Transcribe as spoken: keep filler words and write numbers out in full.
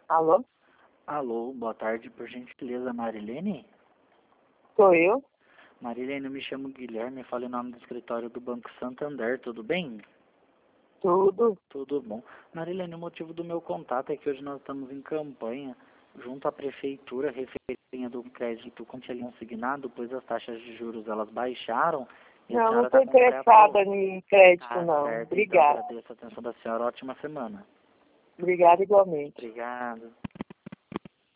Alô? Alô, boa tarde, por gentileza, Marilene? Sou eu? Marilene, eu me chamo Guilherme, falo em nome do escritório do Banco Santander, tudo bem? Tudo. Tudo bom. Marilene, o motivo do meu contato é que hoje nós estamos em campanha junto à prefeitura referente do crédito consignado, pois as taxas de juros elas baixaram e a Não, não senhora estou está com interessada pré-aprovado. em crédito, Ah, não. certo, então Obrigada. agradeço a atenção da senhora, ótima semana. Obrigada igualmente. Obrigado.